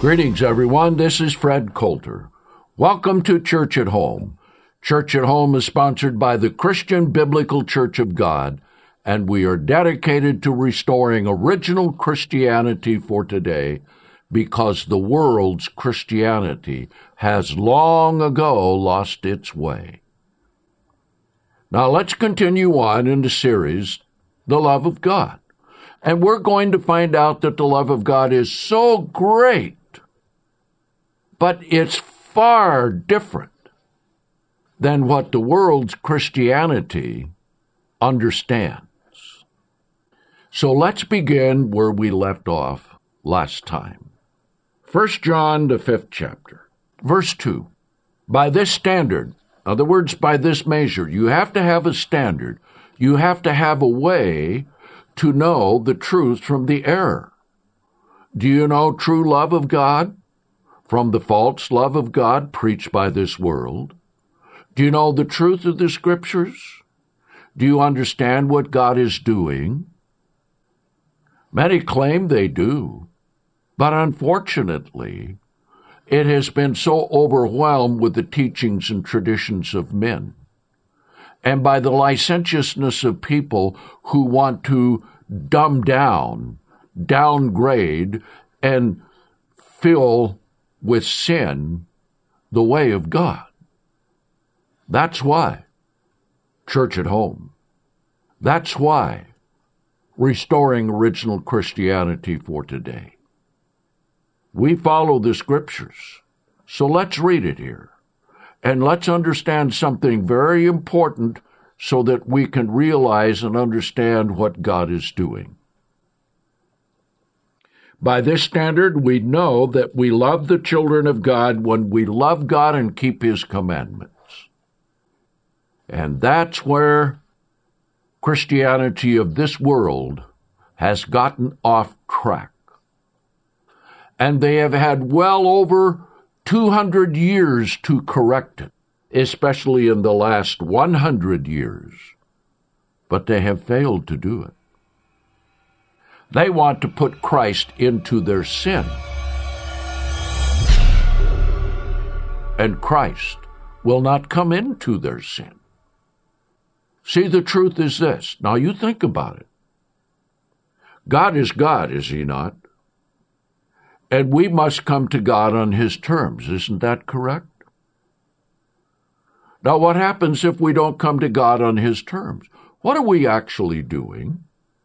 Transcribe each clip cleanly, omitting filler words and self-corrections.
Greetings, everyone. This is Fred Coulter. Welcome to Church at Home. Church at Home is sponsored by the Christian Biblical Church of God, and we are dedicated to restoring original Christianity for today because the world's Christianity has long ago lost its way. Now let's continue on in the series, The Love of God. And we're going to find out that the love of God is so great, but it's far different than what the world's Christianity understands. So let's begin where we left off last time. 1 John, the 5th chapter, verse 2. By this standard, in other words, by this measure, you have to have a standard. You have to have a way to know the truth from the error. Do you know true love of God from the false love of God preached by this world? Do you know the truth of the Scriptures? Do you understand what God is doing? Many claim they do, but unfortunately, it has been so overwhelmed with the teachings and traditions of men, and by the licentiousness of people who want to dumb down, downgrade, and fill with sin the way of God. That's why Church at Home. That's why restoring original Christianity for today. We follow the Scriptures, so let's read it here, and let's understand something very important so that we can realize and understand what God is doing. By this standard, we know that we love the children of God when we love God and keep His commandments. And that's where Christianity of this world has gotten off track. And they have had well over 200 years to correct it, especially in the last 100 years. But they have failed to do it. They want to put Christ into their sin. And Christ will not come into their sin. See, the truth is this. Now you think about it. God, is He not? And we must come to God on His terms. Isn't that correct? Now what happens if we don't come to God on His terms? What are we actually doing?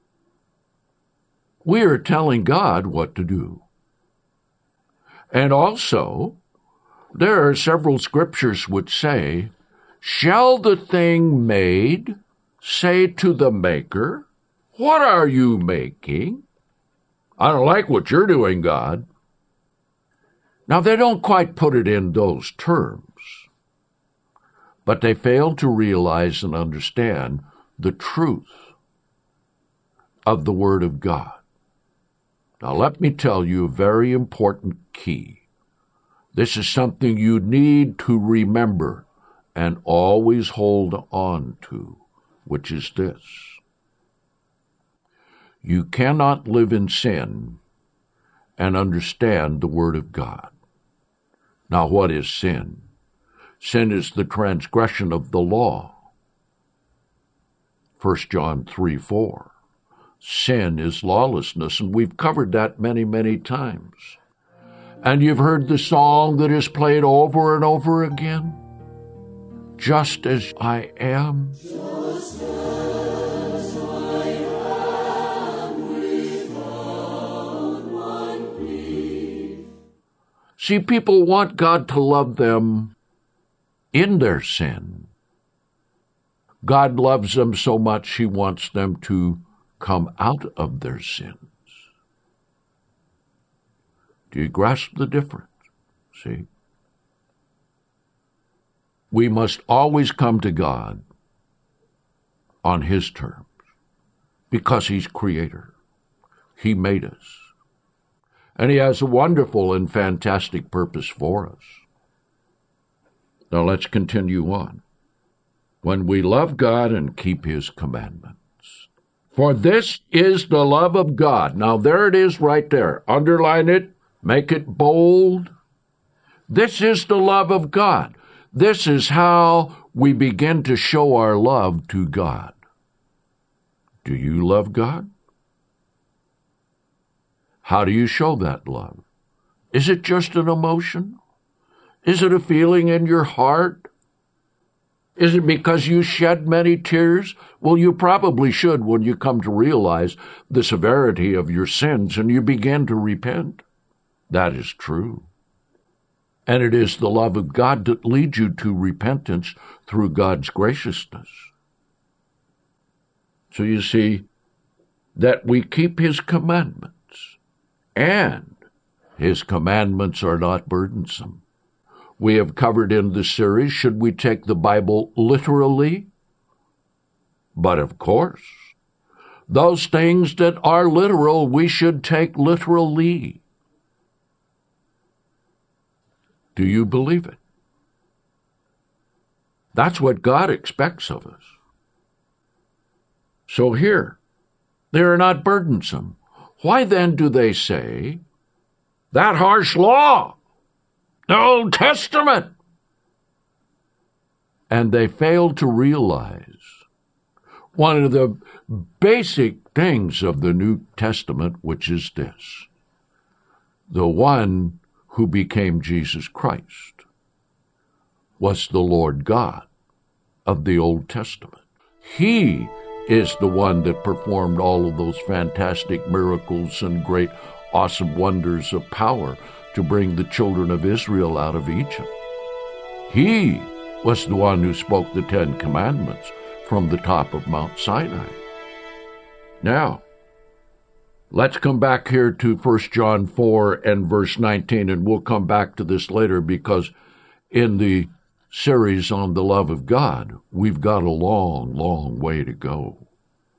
We are telling God what to do. And also, there are several scriptures which say, shall the thing made say to the maker, what are you making? I don't like what you're doing, God. Now, they don't quite put it in those terms, but they fail to realize and understand the truth of the Word of God. Now, let me tell you a very important key. This is something you need to remember and always hold on to, which is this. You cannot live in sin and understand the Word of God. Now, what is sin? Sin is the transgression of the law. 1 John 3:4. Sin is lawlessness, and we've covered that many, many times. And you've heard the song that is played over and over again. Just as I am. Just as I am, without one plea. See, people want God to love them in their sin. God loves them so much, He wants them to come out of their sins. Do you grasp the difference? See? We must always come to God on His terms because He's Creator. He made us. And He has a wonderful and fantastic purpose for us. Now let's continue on. When we love God and keep His commandments. For this is the love of God. Now there it is right there. Underline it. Make it bold. This is the love of God. This is how we begin to show our love to God. Do you love God? How do you show that love? Is it just an emotion? Is it a feeling in your heart? Is it because you shed many tears? Well, you probably should when you come to realize the severity of your sins and you begin to repent. That is true. And it is the love of God that leads you to repentance through God's graciousness. So you see that we keep His commandments, and His commandments are not burdensome. We have covered in this series, should we take the Bible literally? But of course, those things that are literal, we should take literally. Do you believe it? That's what God expects of us. So here, they are not burdensome. Why then do they say, that harsh law, the Old Testament? And they fail to realize one of the basic things of the New Testament, which is this: the one who became Jesus Christ was the Lord God of the Old Testament. He is the one that performed all of those fantastic miracles and great, awesome wonders of power to bring the children of Israel out of Egypt. He was the one who spoke the Ten Commandments from the top of Mount Sinai. Now, let's come back here to 1 John 4 and verse 19, and we'll come back to this later because in the series on the love of God, we've got a long, long way to go.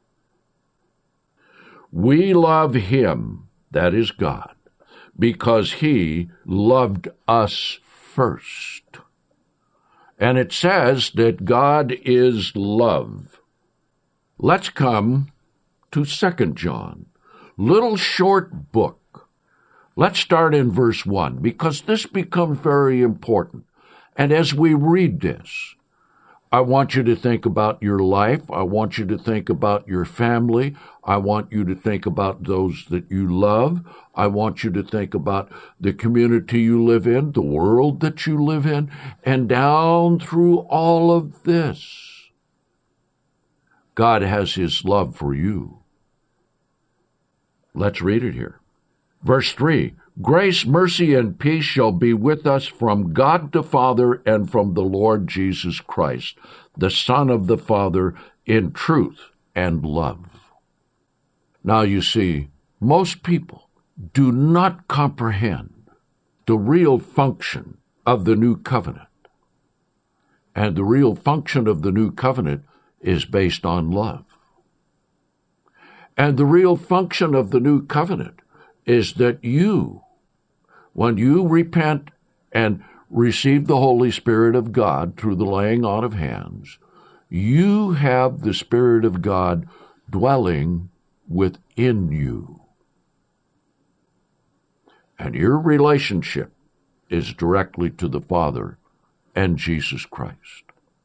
We love Him, that is God, because He loved us first. And it says that God is love. Let's come to 2 John, little short book. Let's start in verse 1, because this becomes very important. And as we read this, I want you to think about your life. I want you to think about your family. I want you to think about those that you love. I want you to think about the community you live in, the world that you live in, and down through all of this, God has His love for you. Let's read it here. Verse 3, grace, mercy, and peace shall be with us from God the Father and from the Lord Jesus Christ, the Son of the Father, in truth and love. Now you see, most people do not comprehend the real function of the new covenant. And the real function of the new covenant is based on love. And the real function of the new covenant is that you, when you repent and receive the Holy Spirit of God through the laying on of hands, you have the Spirit of God dwelling within you. And your relationship is directly to the Father and Jesus Christ.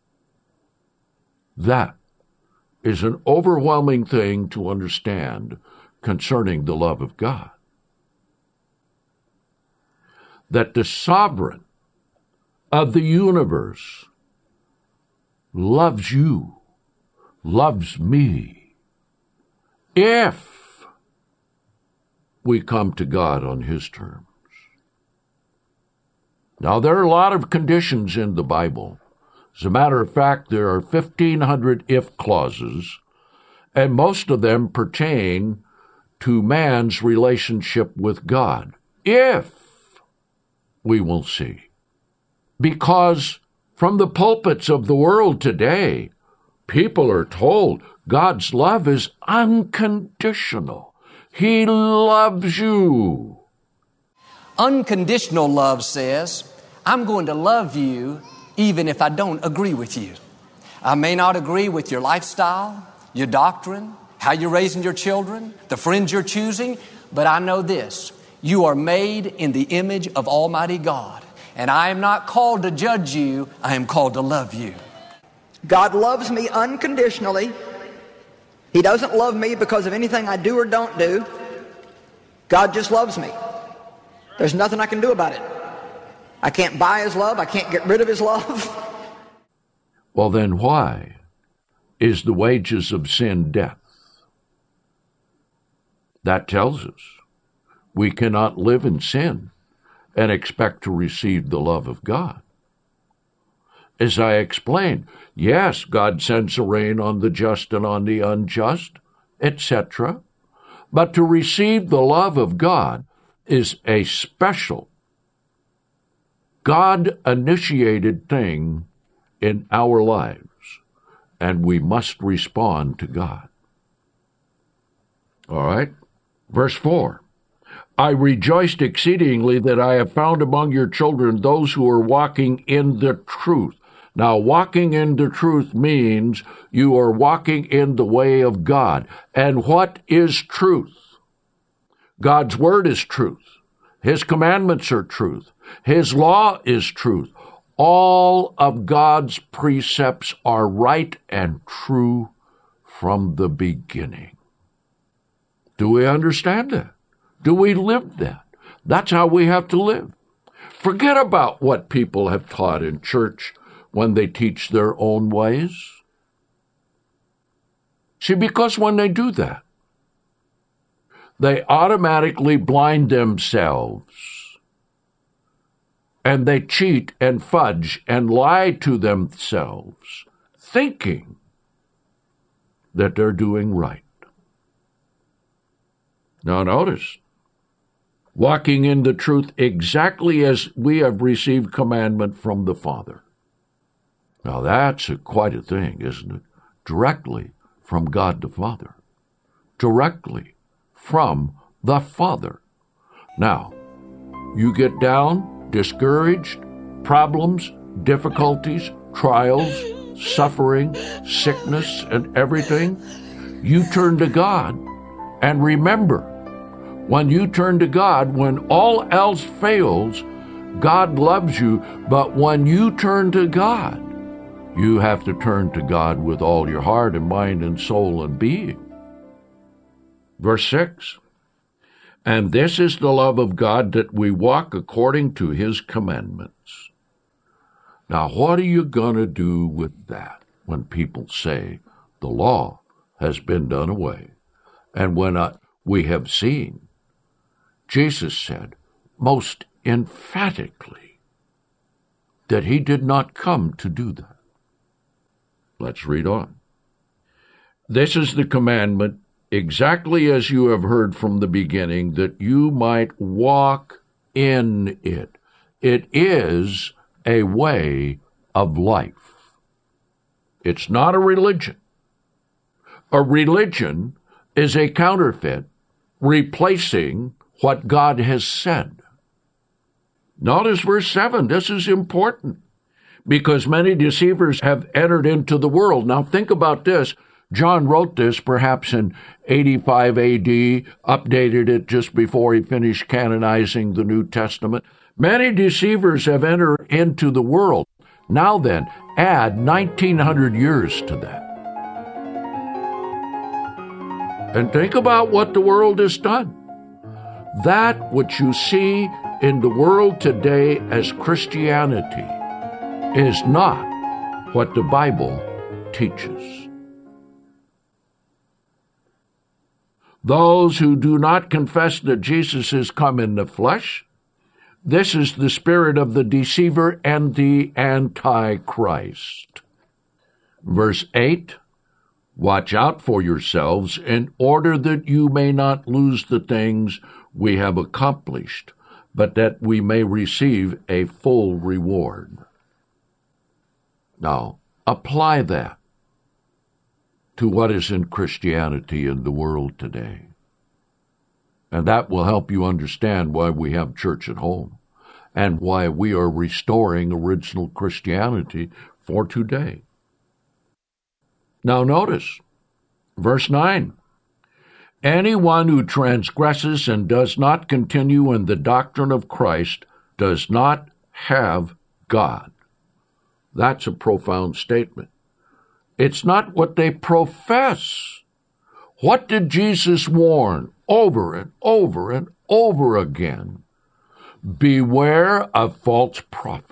That is an overwhelming thing to understand concerning the love of God. That the sovereign of the universe loves you, loves me, if we come to God on His terms. Now, there are a lot of conditions in the Bible. As a matter of fact, there are 1,500 if clauses, and most of them pertain to man's relationship with God. If we will see. Because from the pulpits of the world today, people are told God's love is unconditional. He loves you. Unconditional love says, I'm going to love you even if I don't agree with you. I may not agree with your lifestyle, your doctrine, how you're raising your children, the friends you're choosing, but I know this. You are made in the image of Almighty God. And I am not called to judge you. I am called to love you. God loves me unconditionally. He doesn't love me because of anything I do or don't do. God just loves me. There's nothing I can do about it. I can't buy His love. I can't get rid of His love. Well, then why is the wages of sin death? That tells us we cannot live in sin and expect to receive the love of God. As I explained, yes, God sends a rain on the just and on the unjust, etc. But to receive the love of God is a special, God-initiated thing in our lives, and we must respond to God. All right? Verse 4, I rejoiced exceedingly that I have found among your children those who are walking in the truth. Now, walking in the truth means you are walking in the way of God. And what is truth? God's word is truth. His commandments are truth. His law is truth. All of God's precepts are right and true from the beginning. Do we understand that? Do we live that? That's how we have to live. Forget about what people have taught in church when they teach their own ways. See, because when they do that, they automatically blind themselves, and they cheat and fudge and lie to themselves, thinking that they're doing right. Now notice, walking in the truth exactly as we have received commandment from the Father. Now that's quite a thing, isn't it? Directly from God the Father. Directly from the Father. Now, you get down, discouraged, problems, difficulties, trials, suffering, sickness, and everything, you turn to God, and remember, when you turn to God, when all else fails, God loves you, but when you turn to God, you have to turn to God with all your heart and mind and soul and being. Verse 6, and this is the love of God, that we walk according to His commandments. Now, what are you going to do with that when people say the law has been done away? And when we have seen, Jesus said most emphatically that He did not come to do that. Let's read on. This is the commandment, exactly as you have heard from the beginning, that you might walk in it. It is a way of life. It's not a religion. A religion is a counterfeit, replacing what God has said. Notice verse 7. This is important, because many deceivers have entered into the world. Now think about this. John wrote this perhaps in 85 A.D., updated it just before he finished canonizing the New Testament. Many deceivers have entered into the world. Now then, add 1900 years to that. And think about what the world has done. That which you see in the world today as Christianity is not what the Bible teaches. Those who do not confess that Jesus has come in the flesh, this is the spirit of the deceiver and the Antichrist. Verse 8, watch out for yourselves in order that you may not lose the things we have accomplished, but that we may receive a full reward. Now, apply that to what is in Christianity in the world today. And that will help you understand why we have church at home and why we are restoring original Christianity for today. Now notice, verse 9, Anyone who transgresses and does not continue in the doctrine of Christ does not have God. That's a profound statement. It's not what they profess. What did Jesus warn over and over and over again? Beware of false prophets.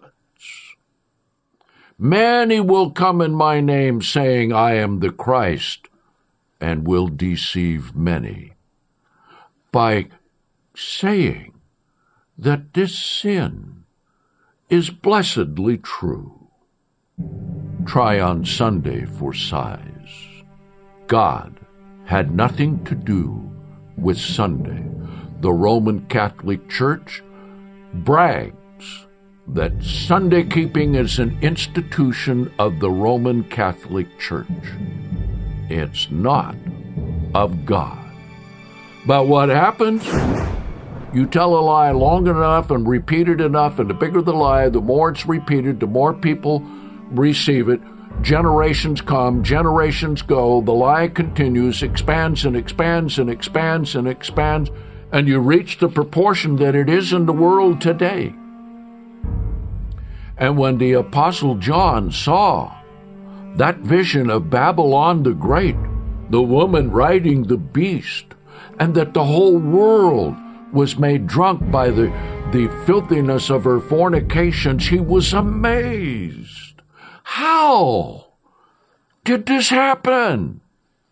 Many will come in my name, saying, I am the Christ, and will deceive many, by saying that this sin is blessedly true. Try on Sunday for size. God had nothing to do with Sunday. The Roman Catholic Church brags that Sunday keeping is an institution of the Roman Catholic Church. It's not of God. But what happens? You tell a lie long enough and repeat it enough, and the bigger the lie, the more it's repeated, the more people receive it. Generations come, generations go, the lie continues, expands and expands and expands and expands, and you reach the proportion that it is in the world today. And when the Apostle John saw that vision of Babylon the Great, the woman riding the beast, and that the whole world was made drunk by the filthiness of her fornications, he was amazed. How did this happen?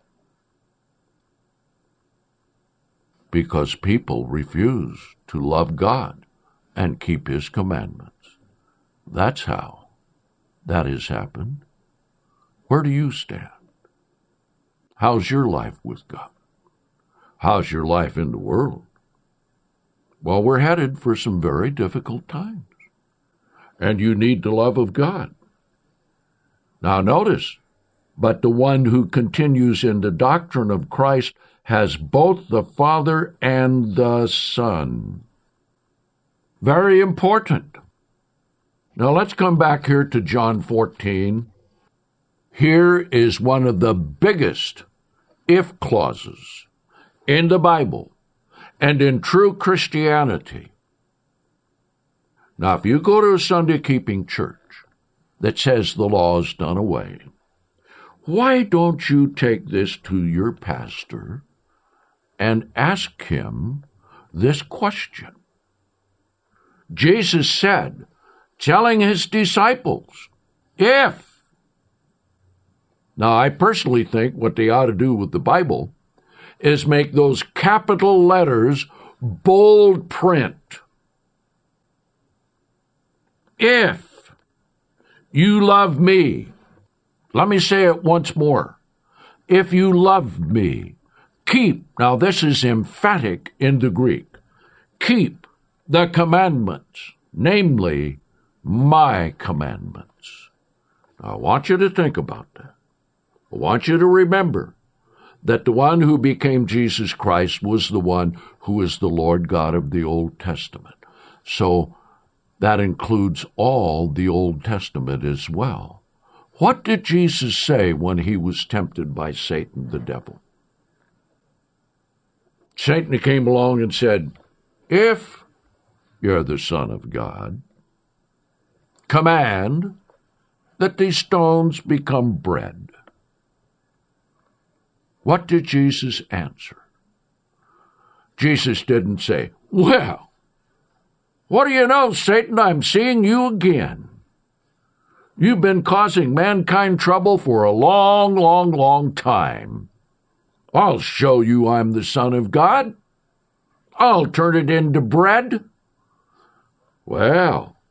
Because people refuse to love God and keep His commandments. That's how that has happened. Where do you stand? How's your life with God? How's your life in the world? Well, we're headed for some very difficult times, and you need the love of God. Now notice, but the one who continues in the doctrine of Christ has both the Father and the Son. Very important. Now let's come back here to John 14. Here is one of the biggest if clauses in the Bible and in true Christianity. Now, if you go to a Sunday-keeping church that says the law is done away, why don't you take this to your pastor and ask him this question? Jesus said, telling his disciples, if. Now, I personally think what they ought to do with the Bible is make those capital letters bold print. If you love me, let me say it once more. If you love me, keep, now this is emphatic in the Greek, keep the commandments, namely my commandments. Now, I want you to think about that. I want you to remember that the one who became Jesus Christ was the one who is the Lord God of the Old Testament. So that includes all the Old Testament as well. What did Jesus say when he was tempted by Satan, the devil? Satan came along and said, if you're the Son of God, command that these stones become bread. What did Jesus answer? Jesus didn't say, well, what do you know, Satan? I'm seeing you again. You've been causing mankind trouble for a long, long, long time. I'll show you I'm the Son of God. I'll turn it into bread. Well,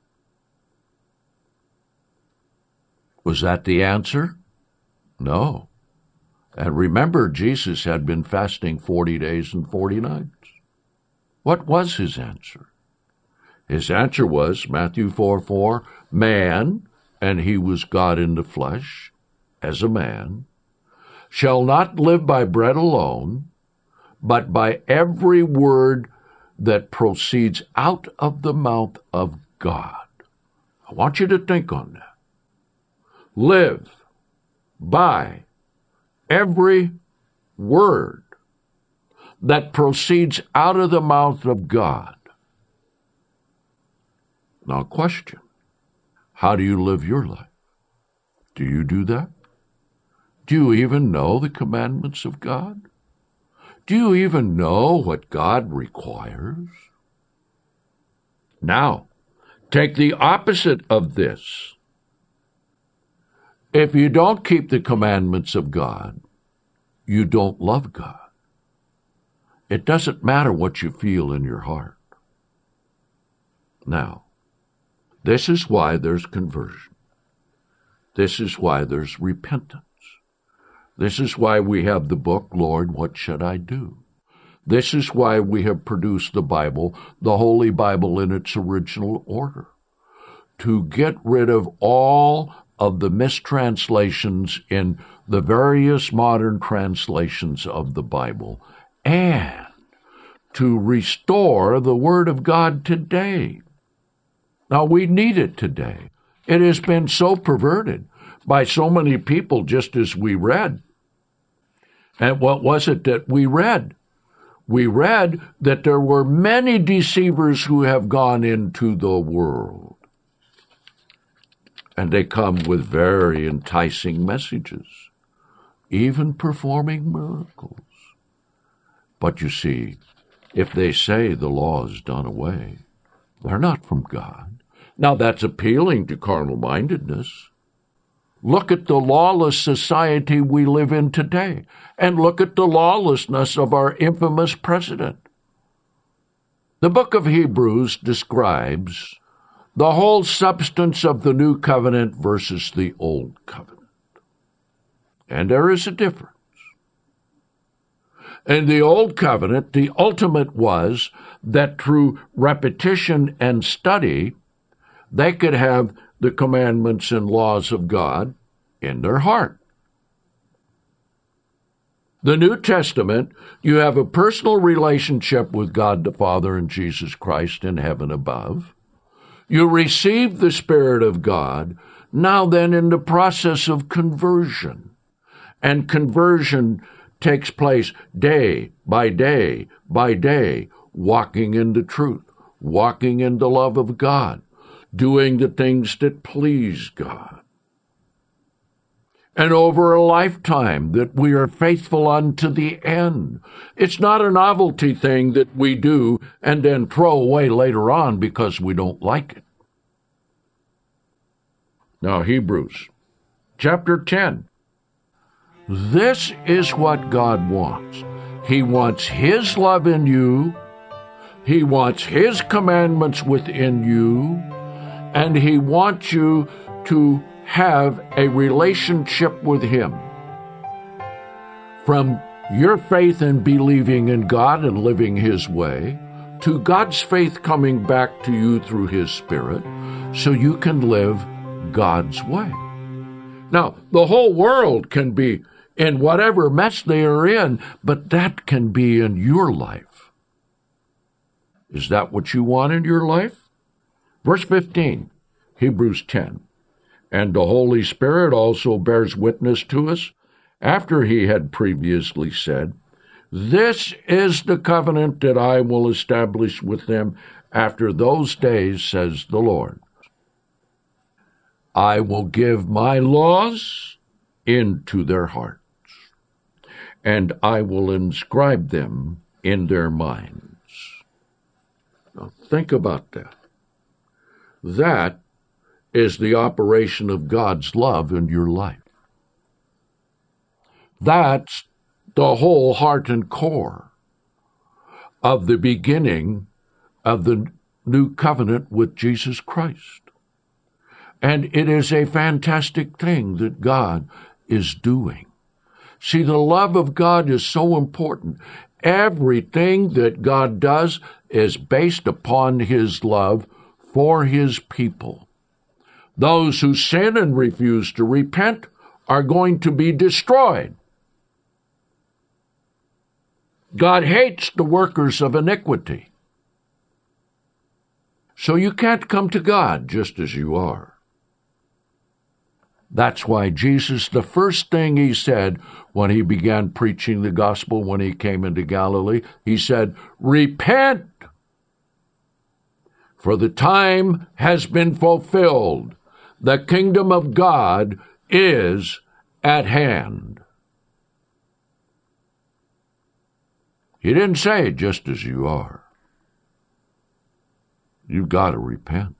was that the answer? No. And remember, Jesus had been fasting 40 days and 40 nights. What was his answer? His answer was, Matthew 4:4, man, and he was God in the flesh, as a man, shall not live by bread alone, but by every word that proceeds out of the mouth of God. I want you to think on that. Live by every word that proceeds out of the mouth of God. Now, question, how do you live your life? Do you do that? Do you even know the commandments of God? Do you even know what God requires? Now, take the opposite of this. If you don't keep the commandments of God, you don't love God. It doesn't matter what you feel in your heart. Now, this is why there's conversion. This is why there's repentance. This is why we have the book, Lord, What Should I Do? This is why we have produced the Bible, the Holy Bible in its original order, to get rid of all of the mistranslations in the various modern translations of the Bible, and to restore the Word of God today. Now, we need it today. It has been so perverted by so many people, just as we read. And what was it that we read? We read that there were many deceivers who have gone into the world. And they come with very enticing messages, even performing miracles. But you see, if they say the law is done away, they're not from God. Now that's appealing to carnal-mindedness. Look at the lawless society we live in today, and look at the lawlessness of our infamous president. The book of Hebrews describes the whole substance of the new covenant versus the old covenant. And there is a difference. In the old covenant, the ultimate was that through repetition and study, they could have the commandments and laws of God in their heart. The New Testament, you have a personal relationship with God the Father and Jesus Christ in heaven above. You receive the Spirit of God, now then in the process of conversion. And conversion takes place day by day by day, walking in the truth, walking in the love of God, doing the things that please God. And over a lifetime that we are faithful unto the end. It's not a novelty thing that we do and then throw away later on because we don't like it. Now, Hebrews chapter 10. This is what God wants. He wants His love in you. He wants His commandments within you. And He wants you to have a relationship with Him. From your faith in believing in God and living His way, to God's faith coming back to you through His Spirit, so you can live God's way. Now, the whole world can be in whatever mess they are in, but that can be in your life. Is that what you want in your life? Verse 15, Hebrews 10. And the Holy Spirit also bears witness to us, after He had previously said, This is the covenant that I will establish with them after those days, says the Lord. I will give my laws into their hearts, and I will inscribe them in their minds. Now think about that. That is the operation of God's love in your life. That's the whole heart and core of the beginning of the new covenant with Jesus Christ. And it is a fantastic thing that God is doing. See, the love of God is so important. Everything that God does is based upon His love for His people. Those who sin and refuse to repent are going to be destroyed. God hates the workers of iniquity. So you can't come to God just as you are. That's why Jesus, the first thing he said when he began preaching the gospel, when he came into Galilee, he said, "Repent, for the time has been fulfilled. The kingdom of God is at hand." He didn't say, "Just as you are." You've got to repent.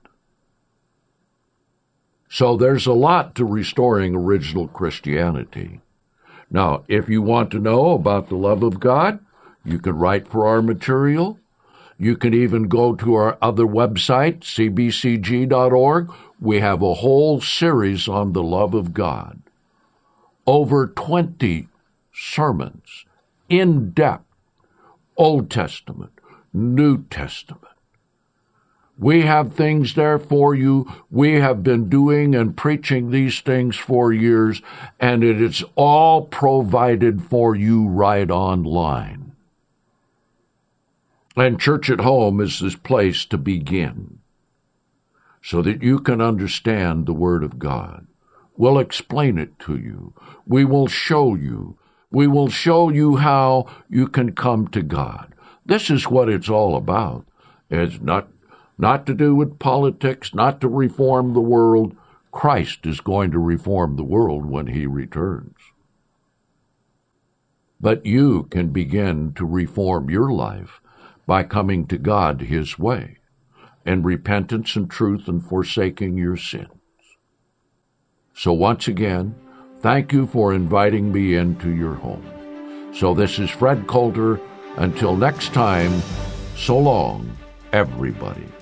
So there's a lot to restoring original Christianity. Now, if you want to know about the love of God, you can write for our material. You can even go to our other website, cbcg.org. We have a whole series on the love of God. Over 20 sermons, in depth, Old Testament, New Testament. We have things there for you. We have been doing and preaching these things for years, and it is all provided for you right online. And Church at Home is this place to begin so that you can understand the Word of God. We'll explain it to you. We will show you. We will show you how you can come to God. This is what it's all about. It's not to do with politics, not to reform the world. Christ is going to reform the world when he returns. But you can begin to reform your life by coming to God his way, in repentance and truth and forsaking your sins. So once again, thank you for inviting me into your home. So this is Fred Coulter. Until next time, so long, everybody.